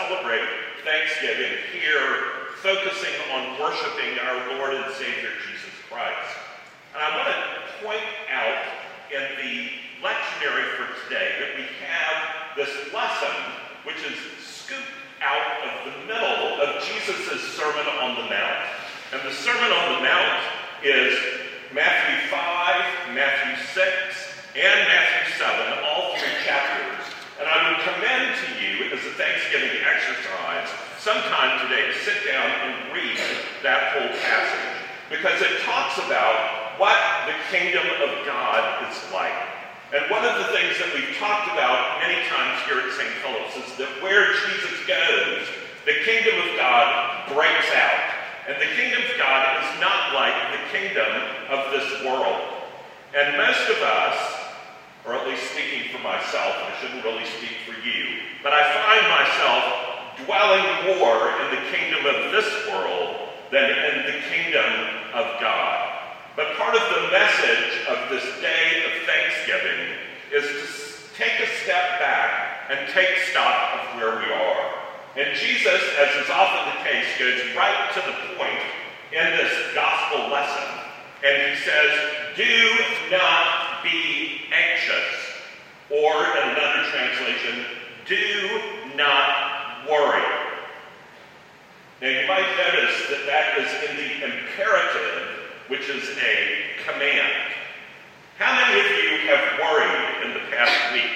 celebrate Thanksgiving here, focusing on worshiping our Lord and Savior Jesus Christ. And I want to point out in the lectionary for today that we have this lesson which is scooped out of the middle of Jesus' Sermon on the Mount. And the Sermon on the Mount is Matthew 5, Matthew 6, and Matthew 7, all three chapters. And I would commend to you, as a Thanksgiving exercise, sometime today to sit down and read that whole passage, because it talks about what the kingdom of God is like. And one of the things that we've talked about many times here at St. Philip's is that where Jesus goes, the kingdom of God breaks out. And the kingdom of God is not like the kingdom of this world. And most of us, or at least speaking for myself, I shouldn't really speak for you, but I find myself dwelling more in the kingdom of this world than in the kingdom of God. But part of the message of this day of Thanksgiving is to take a step back and take stock of where we are. And Jesus, as is often the case, goes right to the point in this gospel lesson. And he says, do not be anxious. Or in another translation, do not worry. Now you might notice that that is in the imperative, which is a command. How many of you have worried in the past week?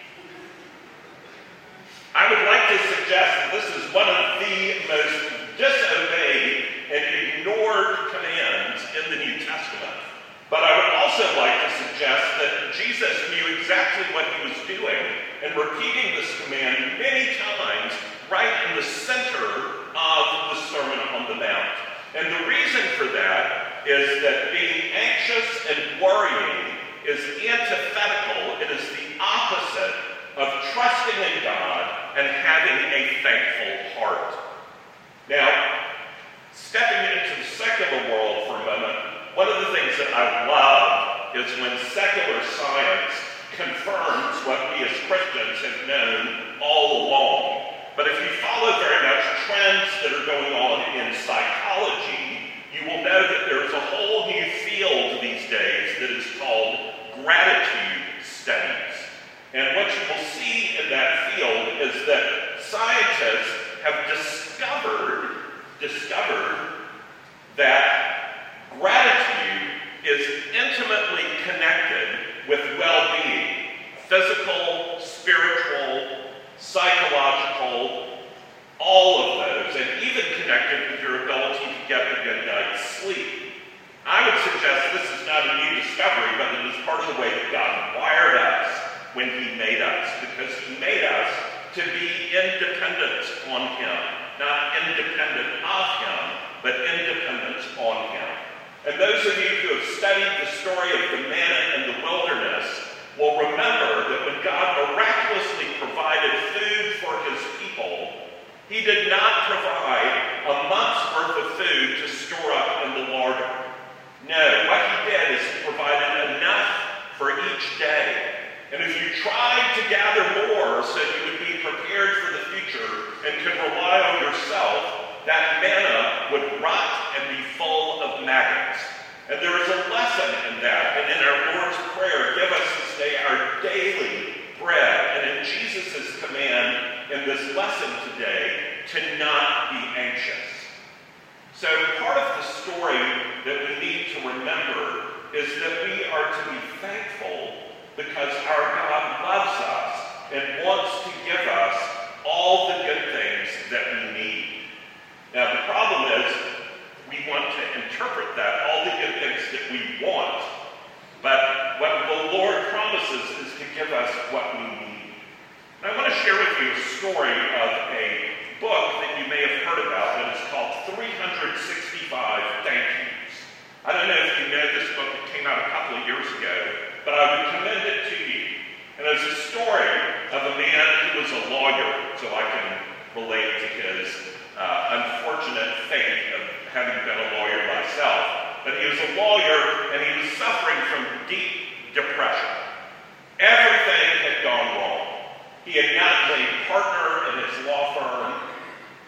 I would like to suggest that this is one of the most disobeyed and ignored commands in the New Testament. But I would also like to suggest that Jesus knew exactly what he was doing and repeating this command many times right in the center of the Sermon on the Mount. And the reason for that is that being anxious and worrying is antithetical. It is the opposite of trusting in God and having a thankful heart. Now, stepping into the secular world for a moment, one of the things that I love is when secular science confirms what we as Christians have known all along. But if you follow very much trends that are going on in psychology, you will know that there's a whole new field these days that is called gratitude studies. And what you will see in that field is that scientists have discovered that gratitude is intimately connected with well-being, physical, spiritual, psychological, all of those, and even connected with your ability to get a good night's sleep. I would suggest this is not a new discovery, but it is part of the way that God wired us when he made us, because he made us to be independent on him. Not independent of him, but independent on him. And those of you who have studied the story of the manna in the wilderness will remember that when God miraculously provided food for his people, he did not provide a month's worth of food to store up in the larder. No, what he did is he provided enough for each day. And if you tried to gather more so you would be prepared for the future and could rely on yourself, that manna would rot and be full of maggots. And there is a lesson in that. And in our Lord's Prayer, give us this day our daily bread. And in Jesus' command in this lesson today, to not be anxious. So part of the story that we need to remember is that we are to be thankful because our God loves us and wants to give us all the good things that we need. Now the problem is we want to interpret that, all the good things that we want, but what the Lord promises is to give us what we need. And I want to share with you a story of a book that you may have heard about that is called 365 Thank Yous. I don't know if you know this book. It came out a couple of years ago, but I would commend it to you. And it's a story of a man who was a lawyer, so I can relate to his unfortunate fate of having been a lawyer myself. But he was a lawyer, and he was suffering from deep depression. Everything had gone wrong. He had not named partner in his law firm.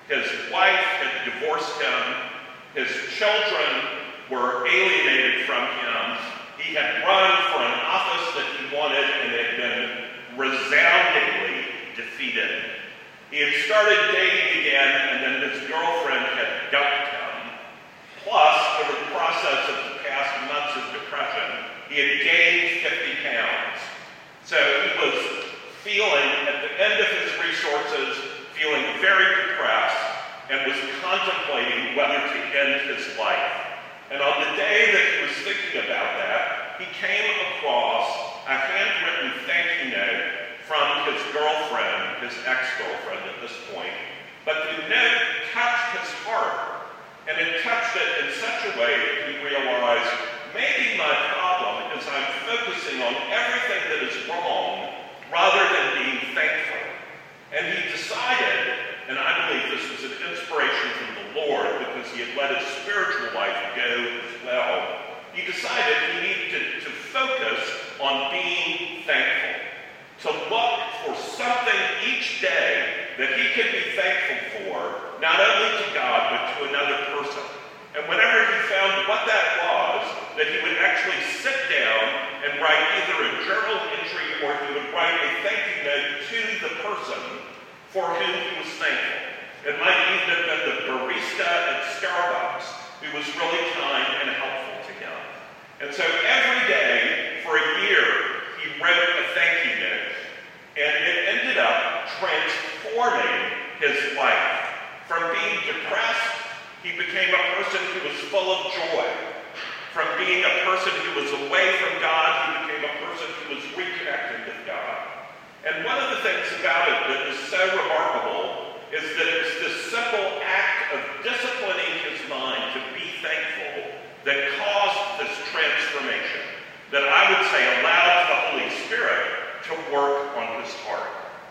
His wife had divorced him. His children were alienated from him. He had run for an office that he wanted and had been resoundingly defeated. He had started dating again, and then his girlfriend had dumped him. Plus, over the process of the past months of depression, he had gained 50 pounds. So he was feeling, at the end of his resources, feeling very depressed and was contemplating whether to end his life. And on the day that he was thinking about that, he came across a handwritten thank you note from his girlfriend, his ex-girlfriend at this point. But the note touched his heart, and it touched it in such a way that he realized, maybe my problem is I'm focusing on everything that is wrong rather than being thankful. And he decided, and I believe this was an inspiration from the Lord because he had let his spiritual life go as well, he decided he needed to focus on being thankful, to look for something each day that he could be thankful for, not only to God, but to another person. And whenever he found what that was, that he would actually sit down and write either a journal entry or he would write a thank you note to the person for whom he was thankful. It might even have been the barista at Starbucks who was really kind and helpful to him. And so every day for a year, he wrote a thank you note. And it ended up transforming his life. From being depressed, he became a person who was full of joy. From being a person who was away from God, he became a person who was reconnected with God. And one of the things about it that is so remarkable is that it was this simple act of disciplining his mind to be thankful that caused this transformation, that I would say allowed the Holy Spirit to work on his heart.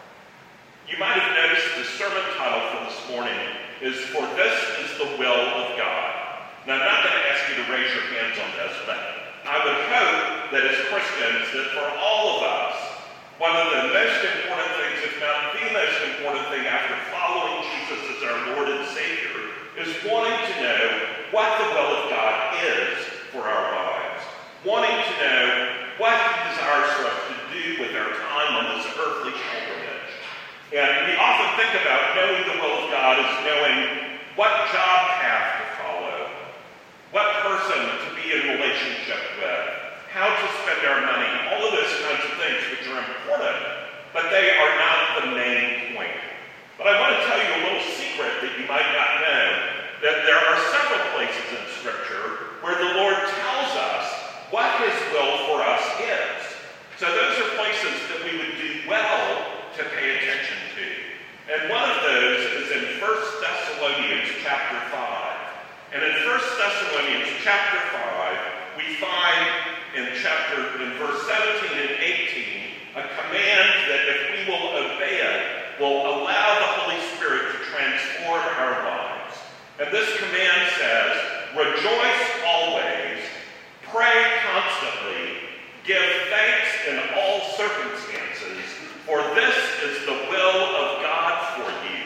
You might have noticed the sermon title for this morning is "For This is the Will of God." Now, I'm not going to ask you to raise your hands on this, but I would hope that as Christians, that for all of us, one of the most important things, if not the most important thing after following Jesus as our Lord and Savior, is wanting to know what the will of God is for our lives. Wanting to know what he desires for us to do with our time on this earthly pilgrimage. And we often think about knowing the will of God as knowing what job path to follow, what person to be in relationship with, how to spend our money, all of those kinds of things which are important, but they are not the main point. But I want to tell you a little secret that you might not know, that there are several places in Scripture where the Lord tells us what his will for us is. So those are places that we would do well to pay attention to. And one of those is in 1 Thessalonians chapter 5. And in 1 Thessalonians chapter 5, we find in verse 17 and 18, a command that if we will obey it, will allow the Holy Spirit to transform our lives. And this command says, "Rejoice always, pray constantly, give thanks in all circumstances, for this is the will of God for you."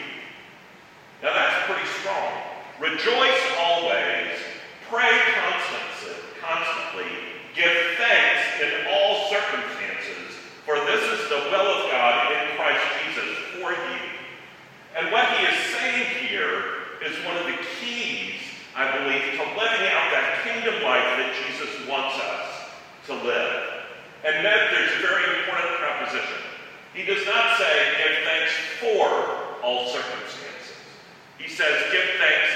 Now that's pretty strong. Rejoice always, pray constantly, give thanks in all circumstances, for this is the will of God in Christ Jesus for you. And what he is saying here is one of the keys, I believe, to living out that kingdom life that Jesus wants us to live. And note there's a very important preposition. He does not say give thanks for all circumstances. He says give thanks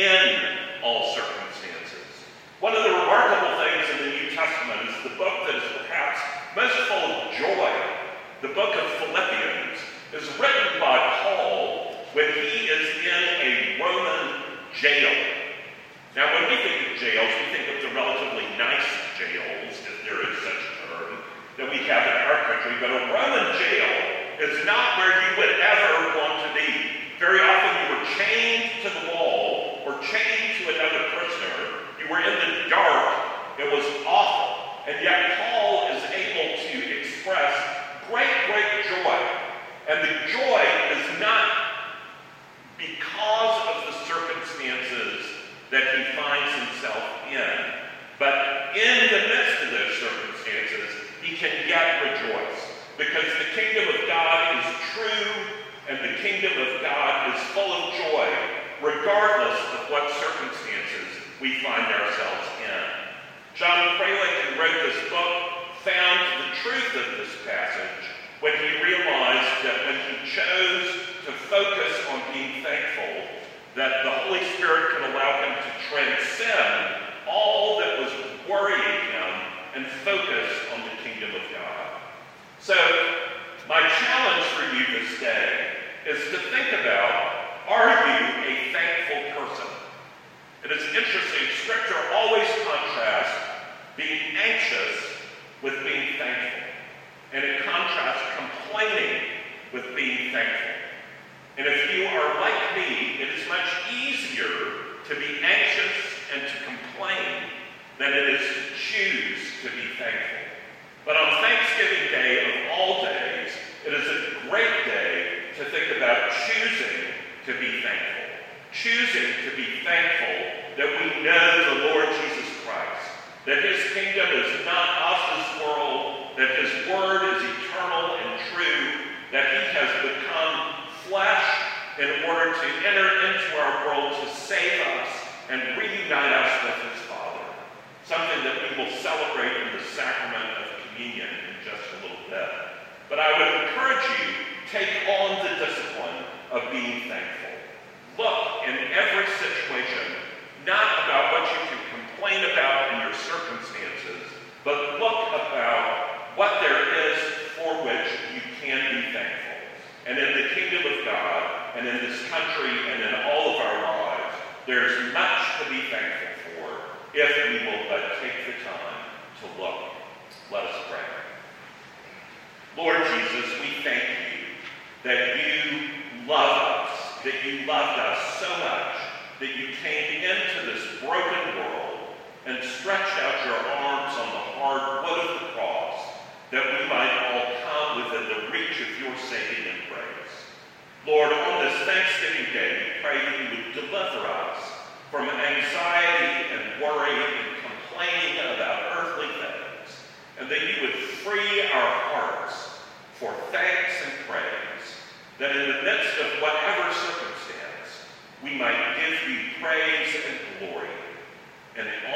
in all circumstances. One of the remarkable things in the New Testament is the book that is perhaps most full of joy. The book of Philippians is written by Paul when he is in a Roman jail. Now, when we think of jails, we think of the relatively nice jails, if there is such a term, that we have in our country. But a Roman jail is not where you would ever want to be. Very often you were chained to the wall or chained to another prisoner. You were in the dark. It was awful. And yet Paul is able to express great joy. And the joy is not because that he finds himself in. But in the midst of those circumstances, he can yet rejoice, because the kingdom of God is true, and the kingdom of God is full of joy, regardless of what circumstances we find ourselves in. John Craylick, who wrote this book, found the truth of this passage when he realized that when he chose to focus on being thankful, that the Holy Spirit could allow him to transcend all that was worrying him and focus on the kingdom of God. So, my challenge for you this day is to think about, are you a thankful person? It is interesting, Scripture always contrasts being anxious with being thankful. And it contrasts complaining with being thankful. And if you are like me, it is much easier to be anxious and to complain than it is to choose to be thankful. But on Thanksgiving Day of all days, it is a great day to think about choosing to be thankful. Choosing to be thankful that we know the Lord Jesus Christ, that his kingdom is not of this world, that his word is eternal and true, that he has become flesh in order to enter into our world to save us and reunite us with his Father. Something that we will celebrate in the sacrament of communion in just a little bit. But I would encourage you, take on the discipline of being thankful. Look in every situation, not about what you can complain about in your circumstances, but look about what there is for which you can be thankful. And in the kingdom of God, and in this country, and in all of our lives, there's much to be thankful for if we will but take the time to look. Let us pray. Lord Jesus, we thank you that you love us, that you loved us so much, that you came into this broken world and stretched out your arms on the hard wood of the cross, that we might all come within the reach of your saving embrace. Lord, on this Thanksgiving Day, we pray that you would deliver us from anxiety and worry and complaining about earthly things, and that you would free our hearts for thanks and praise, that in the midst of whatever circumstance, we might give you praise and glory, and